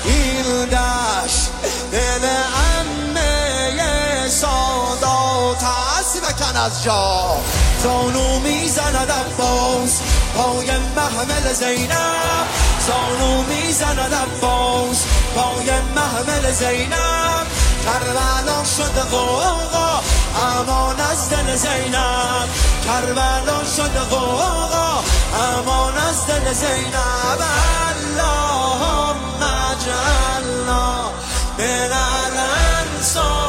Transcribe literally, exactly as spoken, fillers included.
این دشت دل عمه سادات هستی بکن از جا زانو میزند عباس پای محمل زینب زانو میزند عباس پای محمل زینب کربلا شد غوغا امان از دل زینب کربلا شد غوغا امان از دل زینب اللهم اجعلنا من الانصار